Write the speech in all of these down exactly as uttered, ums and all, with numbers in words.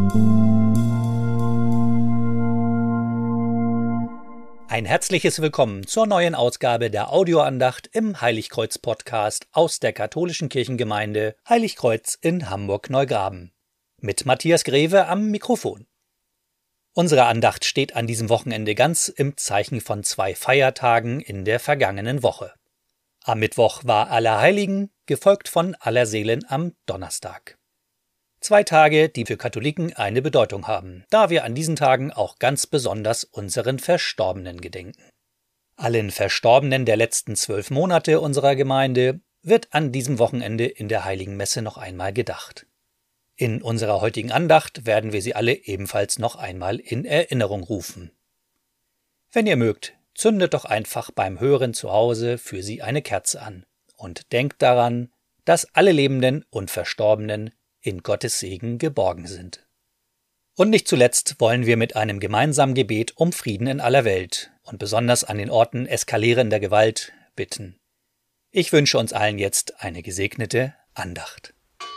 Ein herzliches Willkommen zur neuen Ausgabe der Audioandacht im Heiligkreuz-Podcast aus der katholischen Kirchengemeinde Heiligkreuz in Hamburg-Neugraben. Mit Matthias Greve am Mikrofon. Unsere Andacht steht an diesem Wochenende ganz im Zeichen von zwei Feiertagen in der vergangenen Woche. Am Mittwoch war Allerheiligen, gefolgt von Allerseelen am Donnerstag. Zwei Tage, die für Katholiken eine Bedeutung haben, da wir an diesen Tagen auch ganz besonders unseren Verstorbenen gedenken. Allen Verstorbenen der letzten zwölf Monate unserer Gemeinde wird an diesem Wochenende in der Heiligen Messe noch einmal gedacht. In unserer heutigen Andacht werden wir sie alle ebenfalls noch einmal in Erinnerung rufen. Wenn ihr mögt, zündet doch einfach beim Hören zu Hause für sie eine Kerze an und denkt daran, dass alle Lebenden und Verstorbenen in Gottes Segen geborgen sind. Und nicht zuletzt wollen wir mit einem gemeinsamen Gebet um Frieden in aller Welt und besonders an den Orten eskalierender Gewalt bitten. Ich wünsche uns allen jetzt eine gesegnete Andacht.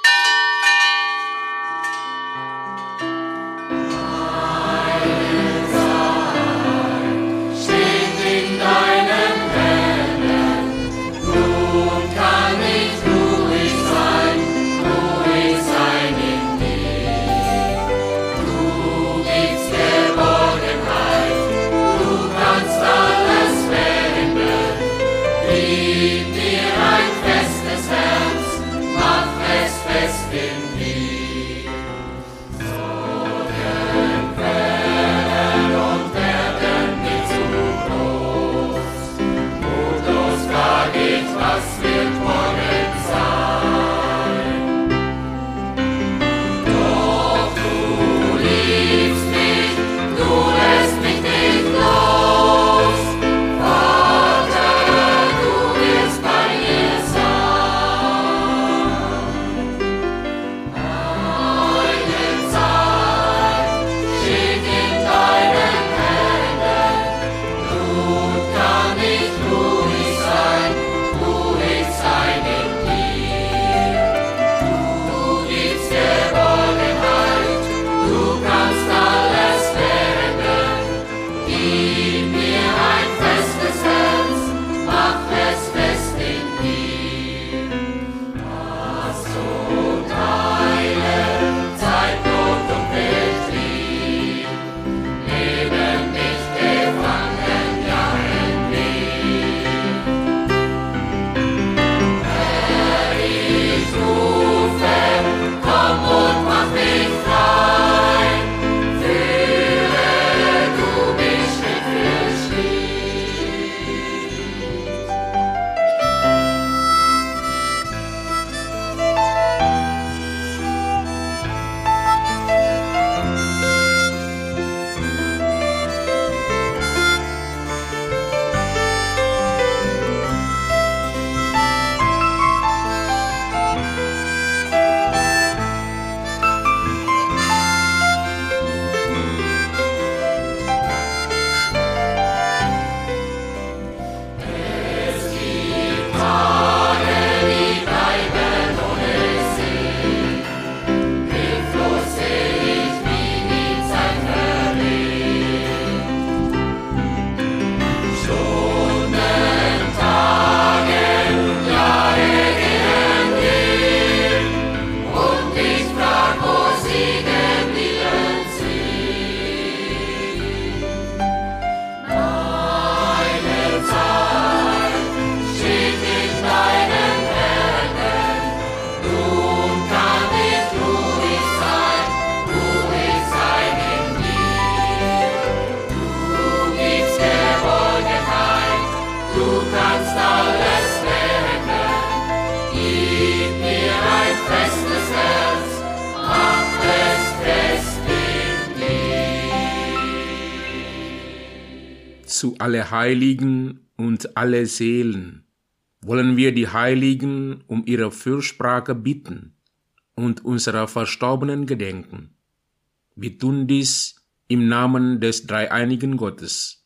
Zu Allerheiligen und Allerseelen wollen wir die Heiligen um ihre Fürsprache bitten und unserer Verstorbenen gedenken. Wir tun dies im Namen des dreieinigen Gottes,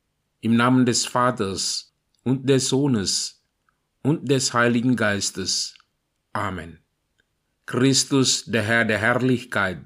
im Namen des Vaters und des Sohnes und des Heiligen Geistes. Amen. Christus, der Herr der Herrlichkeit,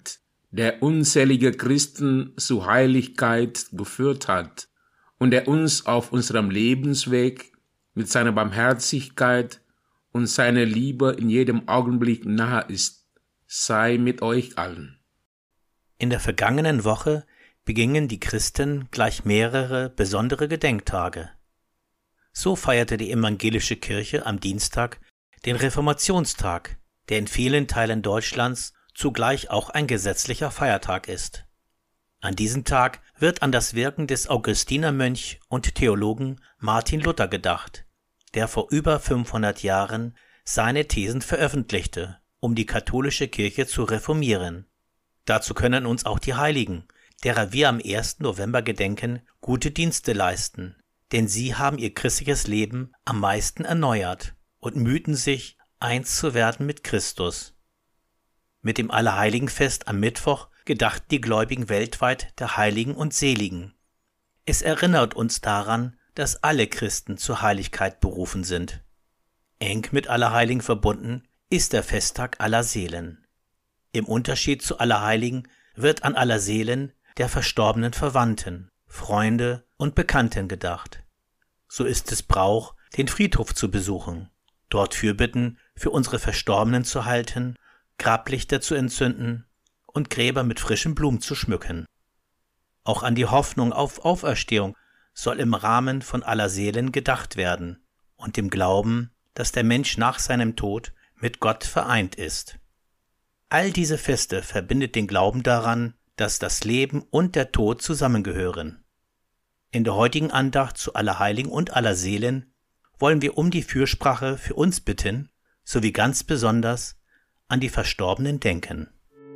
der unzählige Christen zur Heiligkeit geführt hat und der uns auf unserem Lebensweg mit seiner Barmherzigkeit und seiner Liebe in jedem Augenblick nahe ist, sei mit euch allen. In der vergangenen Woche begingen die Christen gleich mehrere besondere Gedenktage. So feierte die evangelische Kirche am Dienstag den Reformationstag, der in vielen Teilen Deutschlands zugleich auch ein gesetzlicher Feiertag ist. An diesem Tag wird an das Wirken des Augustinermönch und Theologen Martin Luther gedacht, der vor über fünfhundert Jahren seine Thesen veröffentlichte, um die katholische Kirche zu reformieren. Dazu können uns auch die Heiligen, derer wir am ersten November gedenken, gute Dienste leisten, denn sie haben ihr christliches Leben am meisten erneuert und mühten sich, eins zu werden mit Christus. Mit dem Allerheiligenfest am Mittwoch gedachten die Gläubigen weltweit der Heiligen und Seligen. Es erinnert uns daran, dass alle Christen zur Heiligkeit berufen sind. Eng mit Allerheiligen verbunden ist der Festtag aller Seelen. Im Unterschied zu Allerheiligen wird an aller Seelen der verstorbenen Verwandten, Freunde und Bekannten gedacht. So ist es Brauch, den Friedhof zu besuchen, dort Fürbitten für unsere Verstorbenen zu halten, Grablichter zu entzünden und Gräber mit frischen Blumen zu schmücken. Auch an die Hoffnung auf Auferstehung soll im Rahmen von aller Seelen gedacht werden und dem Glauben, dass der Mensch nach seinem Tod mit Gott vereint ist. All diese Feste verbindet den Glauben daran, dass das Leben und der Tod zusammengehören. In der heutigen Andacht zu Allerheiligen und aller Seelen wollen wir um die Fürsprache für uns bitten, sowie ganz besonders an die Verstorbenen denken.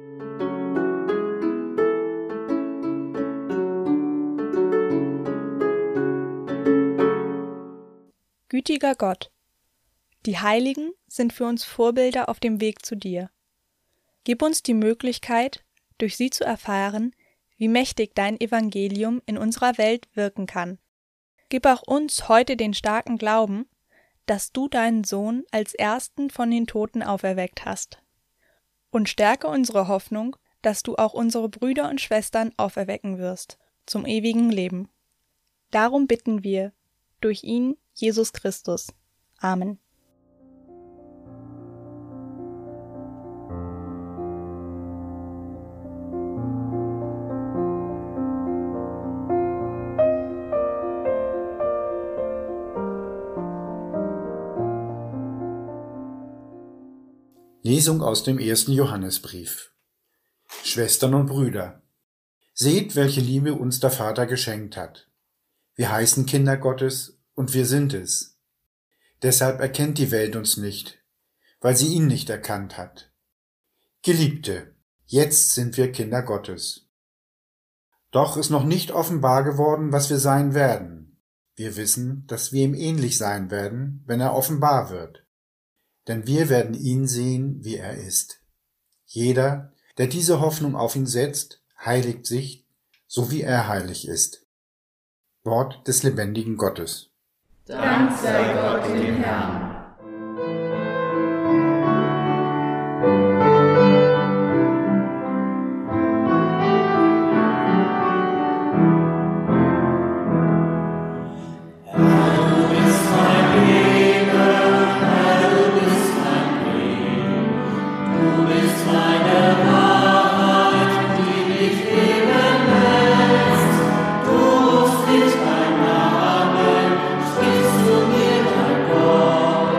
Gütiger Gott, die Heiligen sind für uns Vorbilder auf dem Weg zu dir. Gib uns die Möglichkeit, durch sie zu erfahren, wie mächtig dein Evangelium in unserer Welt wirken kann. Gib auch uns heute den starken Glauben, dass du deinen Sohn als Ersten von den Toten auferweckt hast. Und stärke unsere Hoffnung, dass du auch unsere Brüder und Schwestern auferwecken wirst, zum ewigen Leben. Darum bitten wir, durch ihn, Jesus Christus. Amen. Lesung aus dem ersten Johannesbrief. Schwestern und Brüder, seht, welche Liebe uns der Vater geschenkt hat. Wir heißen Kinder Gottes und wir sind es. Deshalb erkennt die Welt uns nicht, weil sie ihn nicht erkannt hat. Geliebte, jetzt sind wir Kinder Gottes. Doch ist noch nicht offenbar geworden, was wir sein werden. Wir wissen, dass wir ihm ähnlich sein werden, wenn er offenbar wird. Denn wir werden ihn sehen, wie er ist. Jeder, der diese Hoffnung auf ihn setzt, heiligt sich, so wie er heilig ist. Wort des lebendigen Gottes. Dank sei Gott dem Herrn. Mit deinem Namen sprichst du mir, mein Gott.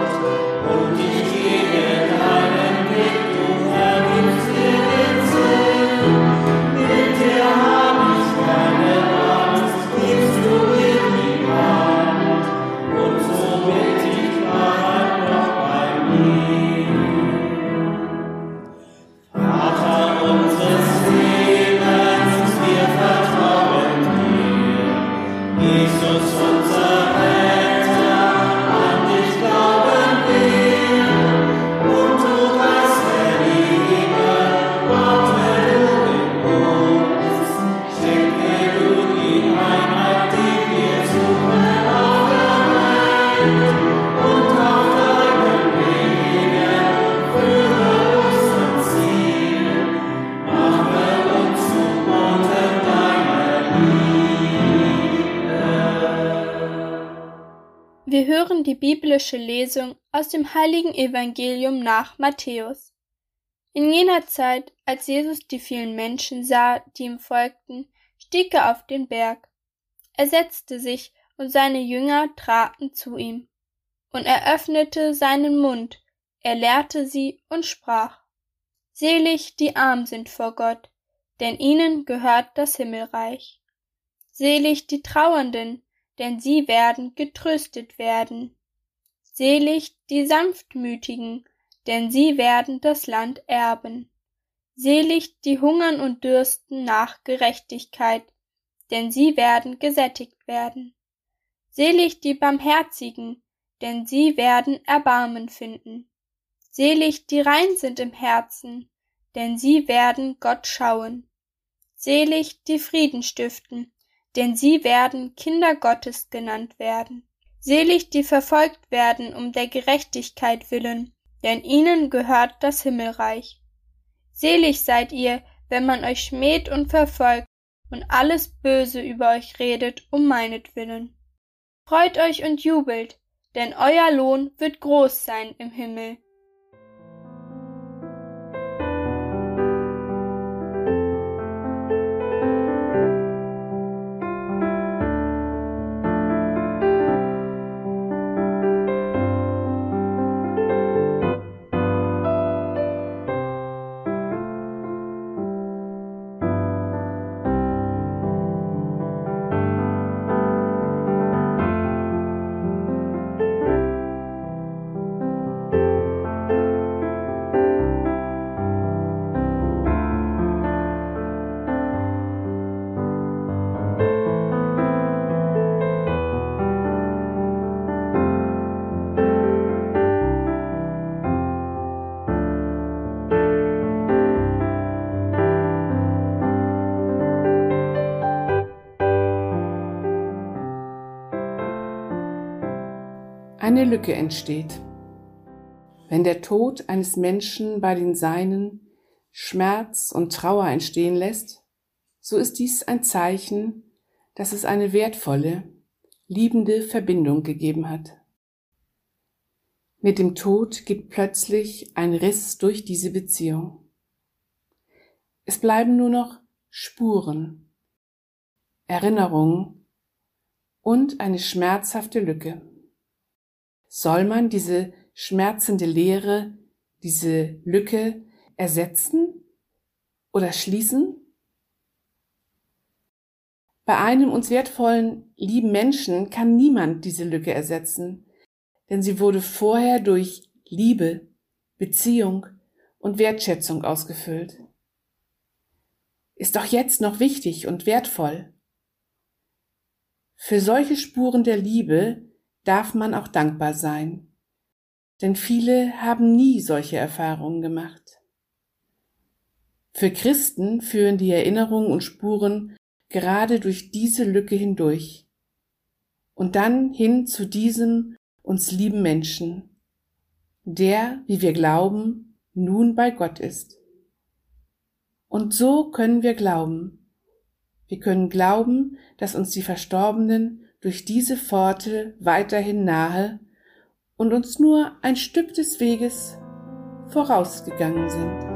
Wir hören die biblische Lesung aus dem heiligen Evangelium nach Matthäus. In jener Zeit, als Jesus die vielen Menschen sah, die ihm folgten, stieg er auf den Berg. Er setzte sich, und seine Jünger traten zu ihm. Und er öffnete seinen Mund, er lehrte sie und sprach: Selig, die arm sind vor Gott, denn ihnen gehört das Himmelreich. Selig die Trauernden, denn sie werden getröstet werden. Selig die Sanftmütigen, denn sie werden das Land erben. Selig die hungern und dürsten nach Gerechtigkeit, denn sie werden gesättigt werden. Selig die Barmherzigen, denn sie werden Erbarmen finden. Selig die rein sind im Herzen, denn sie werden Gott schauen. Selig die Frieden stiften, denn sie werden Kinder Gottes genannt werden. Selig die verfolgt werden um der Gerechtigkeit willen, denn ihnen gehört das Himmelreich. Selig seid ihr, wenn man euch schmäht und verfolgt und alles Böse über euch redet um meinetwillen. Freut euch und jubelt, denn euer Lohn wird groß sein im Himmel. Eine Lücke entsteht. Wenn der Tod eines Menschen bei den Seinen Schmerz und Trauer entstehen lässt, so ist dies ein Zeichen, dass es eine wertvolle, liebende Verbindung gegeben hat. Mit dem Tod geht plötzlich ein Riss durch diese Beziehung. Es bleiben nur noch Spuren, Erinnerungen und eine schmerzhafte Lücke. Soll man diese schmerzende Leere, diese Lücke ersetzen oder schließen? Bei einem uns wertvollen, lieben Menschen kann niemand diese Lücke ersetzen, denn sie wurde vorher durch Liebe, Beziehung und Wertschätzung ausgefüllt. Ist doch jetzt noch wichtig und wertvoll. Für solche Spuren der Liebe darf man auch dankbar sein, denn viele haben nie solche Erfahrungen gemacht. Für Christen führen die Erinnerungen und Spuren gerade durch diese Lücke hindurch und dann hin zu diesem uns lieben Menschen, der, wie wir glauben, nun bei Gott ist. Und so können wir glauben. Wir können glauben, dass uns die Verstorbenen durch diese Pforte weiterhin nahe und uns nur ein Stück des Weges vorausgegangen sind.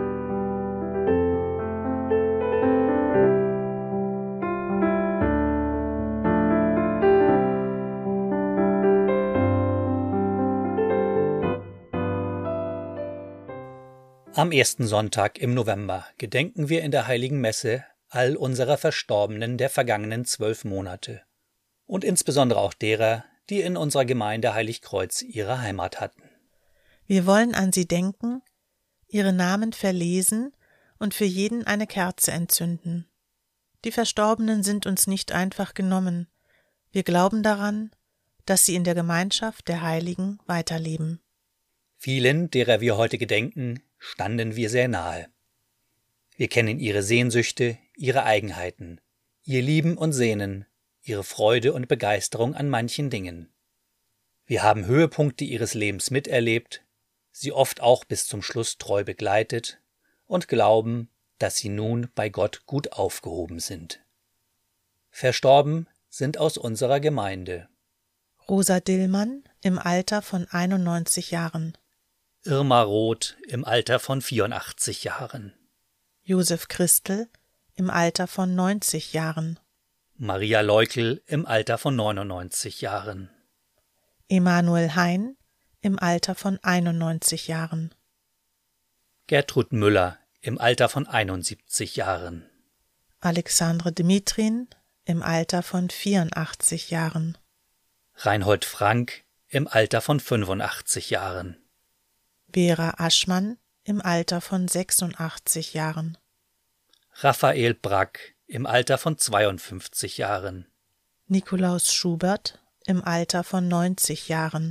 Am ersten Sonntag im November gedenken wir in der Heiligen Messe all unserer Verstorbenen der vergangenen zwölf Monate. Und insbesondere auch derer, die in unserer Gemeinde Heiligkreuz ihre Heimat hatten. Wir wollen an sie denken, ihre Namen verlesen und für jeden eine Kerze entzünden. Die Verstorbenen sind uns nicht einfach genommen. Wir glauben daran, dass sie in der Gemeinschaft der Heiligen weiterleben. Vielen, derer wir heute gedenken, standen wir sehr nahe. Wir kennen ihre Sehnsüchte, ihre Eigenheiten, ihr Lieben und Sehnen, ihre Freude und Begeisterung an manchen Dingen. Wir haben Höhepunkte ihres Lebens miterlebt, sie oft auch bis zum Schluss treu begleitet und glauben, dass sie nun bei Gott gut aufgehoben sind. Verstorben sind aus unserer Gemeinde Rosa Dillmann im Alter von einundneunzig Jahren. Irma Roth im Alter von vierundachtzig Jahren. Josef Christel im Alter von neunzig Jahren. Maria Leukel im Alter von neunundneunzig Jahren. Emanuel Hein im Alter von einundneunzig Jahren. Gertrud Müller im Alter von einundsiebzig Jahren. Alexandre Dimitrin im Alter von vierundachtzig Jahren. Reinhold Frank im Alter von fünfundachtzig Jahren. Vera Aschmann im Alter von sechsundachtzig Jahren. Raphael Brack im Alter von zweiundfünfzig Jahren. Nikolaus Schubert im Alter von neunzig Jahren.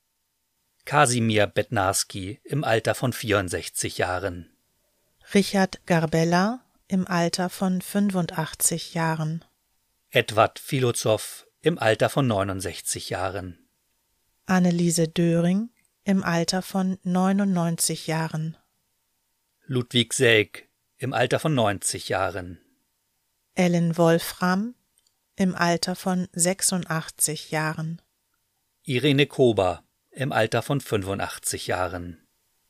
Kasimir Bednarski im Alter von vierundsechzig Jahren. Richard Garbella im Alter von fünfundachtzig Jahren. Edward Filozow im Alter von neunundsechzig Jahren. Anneliese Döring im Alter von neunundneunzig Jahren. Ludwig Selk im Alter von neunzig Jahren. Ellen Wolfram im Alter von sechsundachtzig Jahren. Irene Kober im Alter von fünfundachtzig Jahren.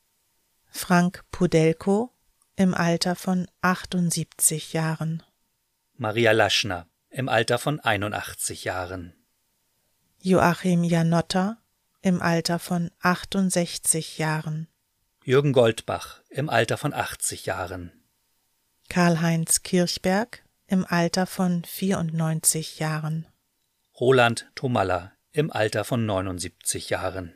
Frank Pudelko im Alter von achtundsiebzig Jahren. Maria Laschner im Alter von einundachtzig Jahren. Joachim Janotta im Alter von achtundsechzig Jahren. Jürgen Goldbach im Alter von achtzig Jahren. Karl-Heinz Kirchberg im Alter von vierundneunzig Jahren. Roland Thomalla im Alter von neunundsiebzig Jahren.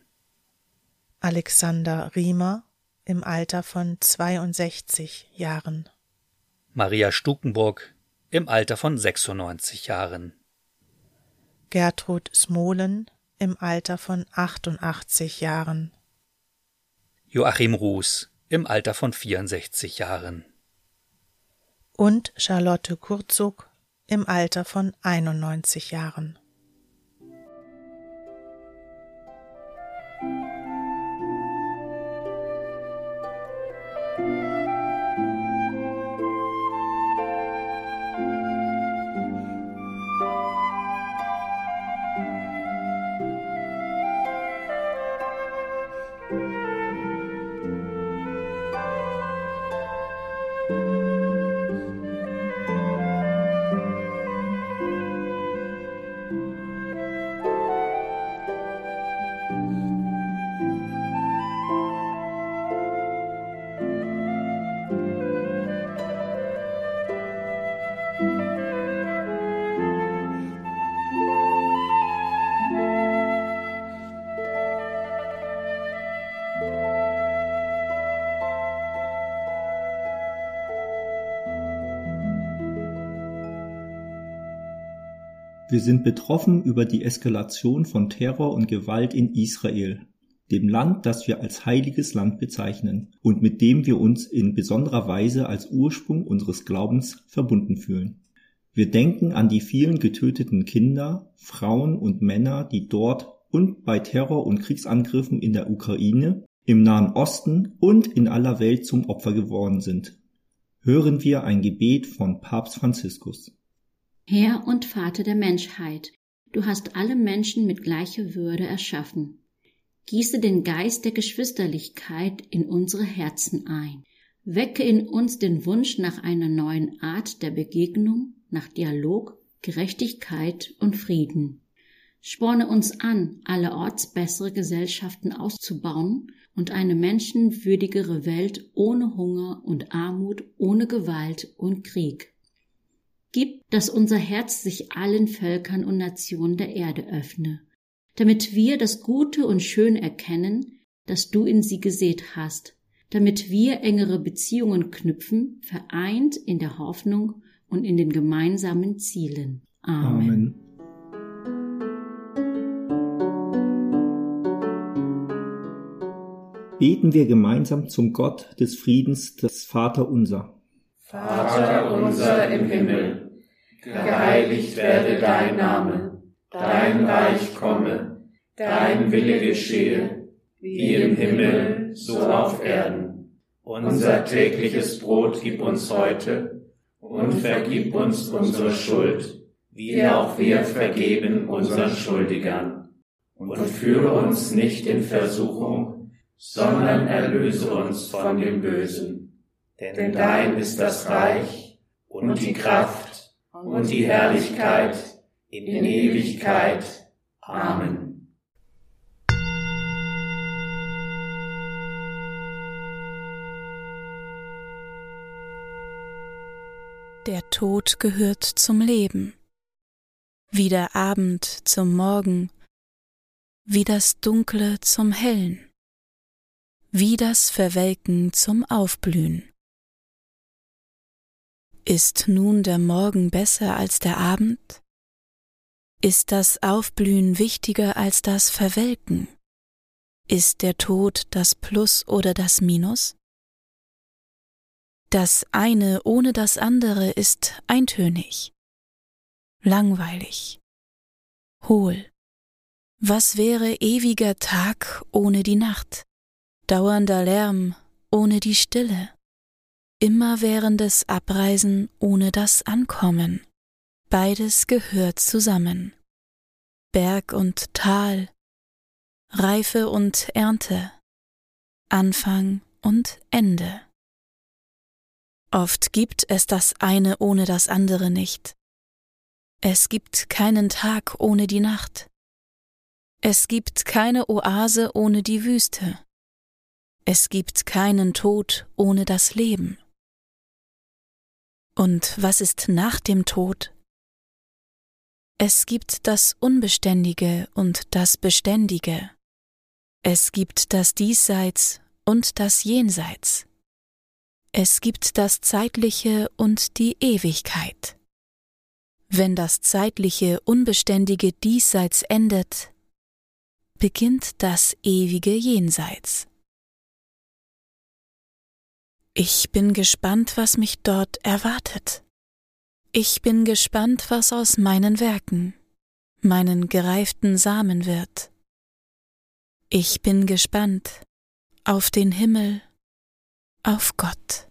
Alexander Riemer im Alter von zweiundsechzig Jahren. Maria Stukenburg im Alter von sechsundneunzig Jahren. Gertrud Smolen im Alter von achtundachtzig Jahren. Joachim Ruß im Alter von vierundsechzig Jahren. Und Charlotte Kurzuk im Alter von einundneunzig Jahren. Wir sind betroffen über die Eskalation von Terror und Gewalt in Israel, dem Land, das wir als heiliges Land bezeichnen und mit dem wir uns in besonderer Weise als Ursprung unseres Glaubens verbunden fühlen. Wir denken an die vielen getöteten Kinder, Frauen und Männer, die dort und bei Terror- und Kriegsangriffen in der Ukraine, im Nahen Osten und in aller Welt zum Opfer geworden sind. Hören wir ein Gebet von Papst Franziskus. Herr und Vater der Menschheit, du hast alle Menschen mit gleicher Würde erschaffen. Gieße den Geist der Geschwisterlichkeit in unsere Herzen ein. Wecke in uns den Wunsch nach einer neuen Art der Begegnung, nach Dialog, Gerechtigkeit und Frieden. Sporne uns an, allerorts bessere Gesellschaften auszubauen und eine menschenwürdigere Welt ohne Hunger und Armut, ohne Gewalt und Krieg. Gib, dass unser Herz sich allen Völkern und Nationen der Erde öffne, damit wir das Gute und Schöne erkennen, das du in sie gesät hast, damit wir engere Beziehungen knüpfen, vereint in der Hoffnung und in den gemeinsamen Zielen. Amen. Amen. Beten wir gemeinsam zum Gott des Friedens, das Vaterunser. Vater unser im Himmel, geheiligt werde dein Name, dein Reich komme, dein Wille geschehe, wie im Himmel, so auf Erden. Unser tägliches Brot gib uns heute und vergib uns unsere Schuld, wie auch wir vergeben unseren Schuldigern. und führe uns nicht in Versuchung, sondern erlöse uns von dem Bösen. Denn dein ist das Reich und die Kraft und die Herrlichkeit in Ewigkeit. Amen. Der Tod gehört zum Leben, wie der Abend zum Morgen, wie das Dunkle zum Hellen, wie das Verwelken zum Aufblühen. Ist nun der Morgen besser als der Abend? Ist das Aufblühen wichtiger als das Verwelken? Ist der Tod das Plus oder das Minus? Das eine ohne das andere ist eintönig, langweilig, hohl. Was wäre ewiger Tag ohne die Nacht, dauernder Lärm ohne die Stille, immerwährendes Abreisen ohne das Ankommen? Beides gehört zusammen. Berg und Tal, Reife und Ernte, Anfang und Ende. Oft gibt es das eine ohne das andere nicht. Es gibt keinen Tag ohne die Nacht. Es gibt keine Oase ohne die Wüste. Es gibt keinen Tod ohne das Leben. Und was ist nach dem Tod? Es gibt das Unbeständige und das Beständige. Es gibt das Diesseits und das Jenseits. Es gibt das Zeitliche und die Ewigkeit. Wenn das zeitliche, unbeständige Diesseits endet, beginnt das ewige Jenseits. Ich bin gespannt, was mich dort erwartet. Ich bin gespannt, was aus meinen Werken, meinen gereiften Samen wird. Ich bin gespannt auf den Himmel, auf Gott.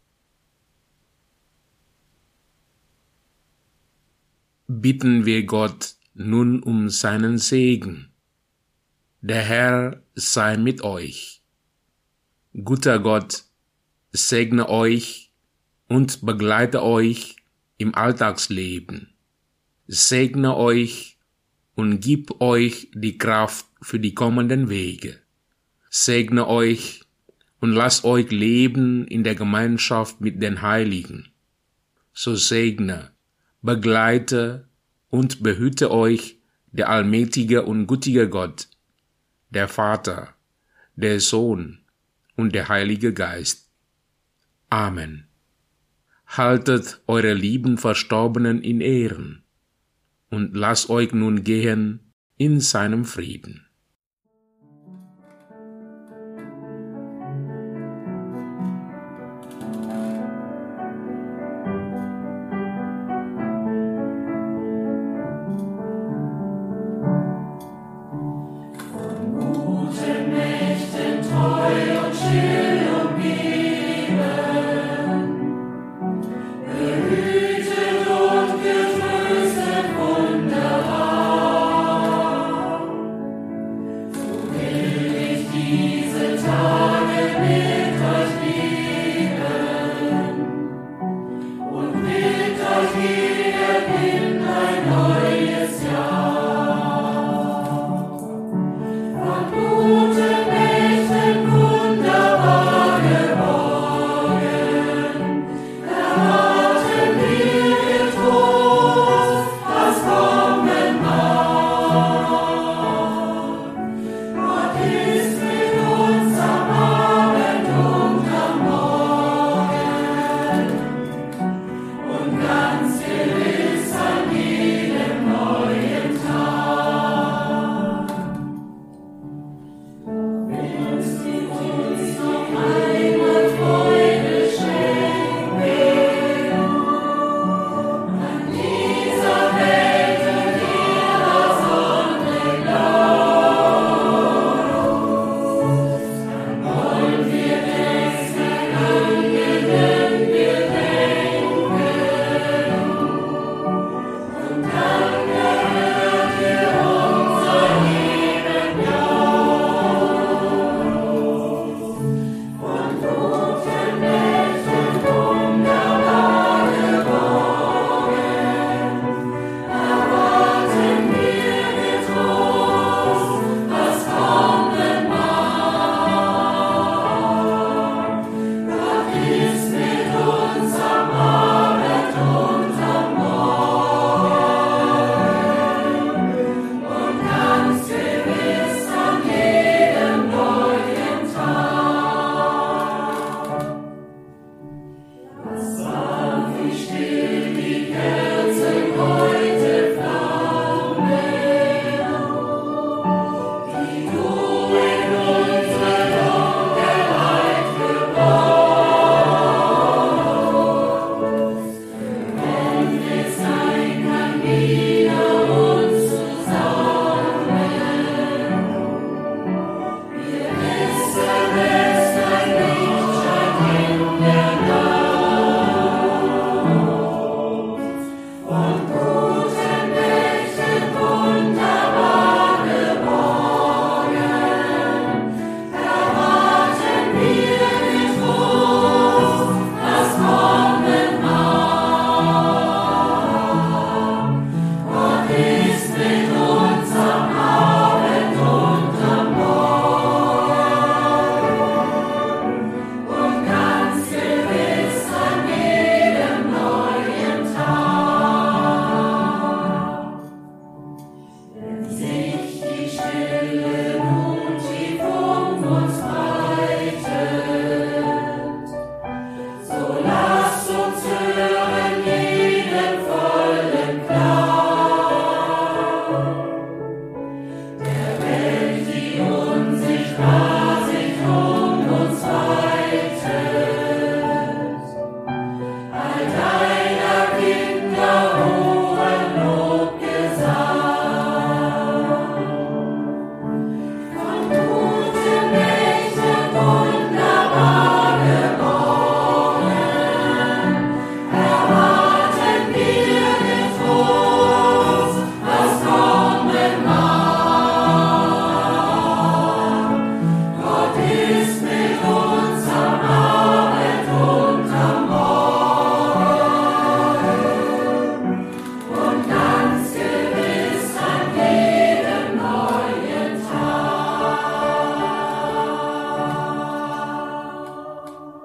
Bitten wir Gott nun um seinen Segen. Der Herr sei mit euch. Guter Gott, segne euch und begleite euch im Alltagsleben. Segne euch und gib euch die Kraft für die kommenden Wege. Segne euch und lasst euch leben in der Gemeinschaft mit den Heiligen. So segne, begleite und behüte euch der allmächtige und gütige Gott, der Vater, der Sohn und der Heilige Geist. Amen. Haltet eure lieben Verstorbenen in Ehren und lasst euch nun gehen in seinem Frieden.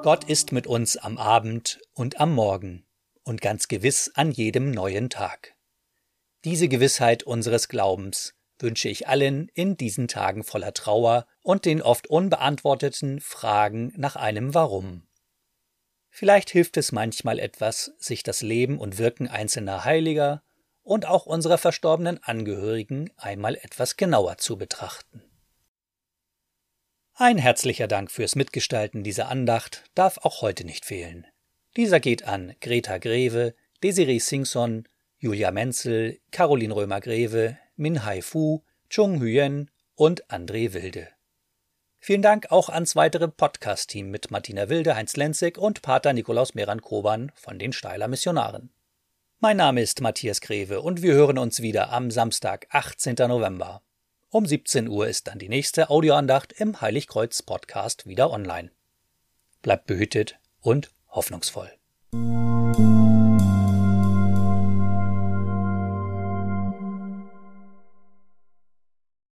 Gott ist mit uns am Abend und am Morgen und ganz gewiss an jedem neuen Tag. Diese Gewissheit unseres Glaubens wünsche ich allen in diesen Tagen voller Trauer und den oft unbeantworteten Fragen nach einem Warum. Vielleicht hilft es manchmal etwas, sich das Leben und Wirken einzelner Heiliger und auch unserer verstorbenen Angehörigen einmal etwas genauer zu betrachten. Ein herzlicher Dank fürs Mitgestalten dieser Andacht darf auch heute nicht fehlen. Dieser geht an Greta Greve, Desiree Singson, Julia Menzel, Caroline Römer-Greve, Min-Hai Fu, Chung Huyen und André Wilde. Vielen Dank auch ans weitere Podcast-Team mit Martina Wilde, Heinz Lenzig und Pater Nikolaus Meran-Koban von den Steyler Missionaren. Mein Name ist Matthias Greve und wir hören uns wieder am Samstag, achtzehnten November. Um siebzehn Uhr ist dann die nächste Audioandacht im Heiligkreuz-Podcast wieder online. Bleibt behütet und hoffnungsvoll.